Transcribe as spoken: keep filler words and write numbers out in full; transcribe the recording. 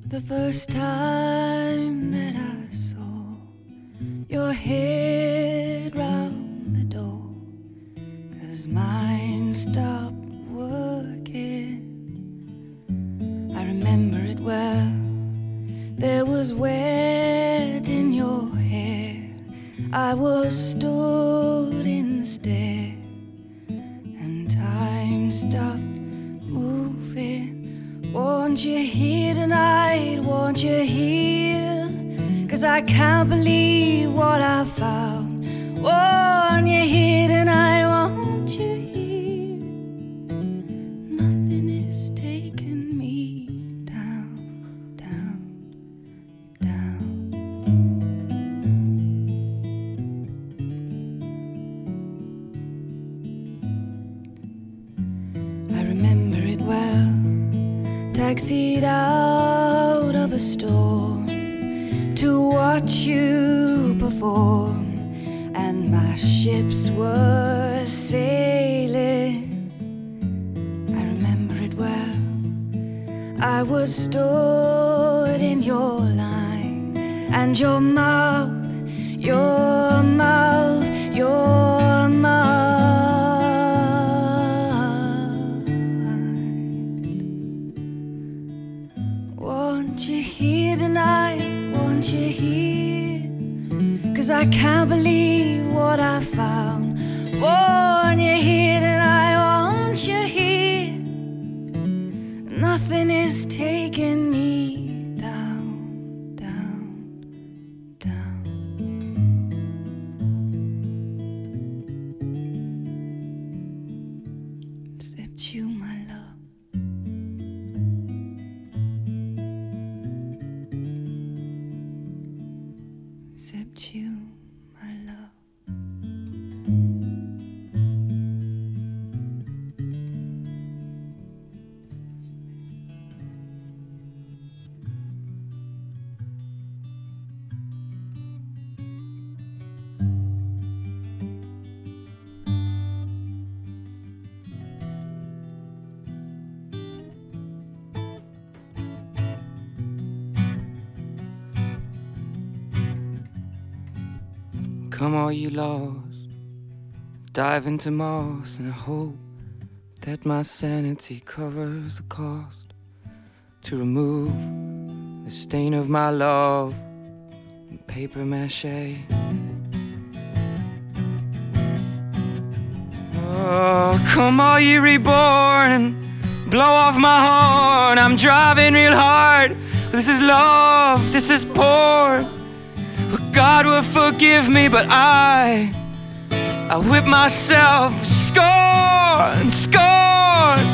The first time that I saw your head round the door, 'cause mine stopped working. I remember it well. There was wet in your hair. I was stood in the stair, and time stopped moving. Won't you hear tonight, won't you hear? 'Cause I can't believe what I found. Won't you hear tonight, won't you hear? Nothing is taking me down, down, down. I remember it well. Taxied out of a storm to watch you perform, and my ships were sailing. I remember it well. I was stood in your line, and your mouth, your mouth, your mouth. Won't you hear tonight, won't you hear? 'Cause I can't believe what I found. Won't you hear tonight, won't you hear? Nothing is taking me down, down, down. Except you, my love. Except you, my love. Come all you lost, dive into moss and hope that my sanity covers the cost to remove the stain of my love in paper mache. Oh, come all you reborn, blow off my horn. I'm driving real hard. This is love, this is porn. God will forgive me, but I, I whip myself. Scorn, scorn,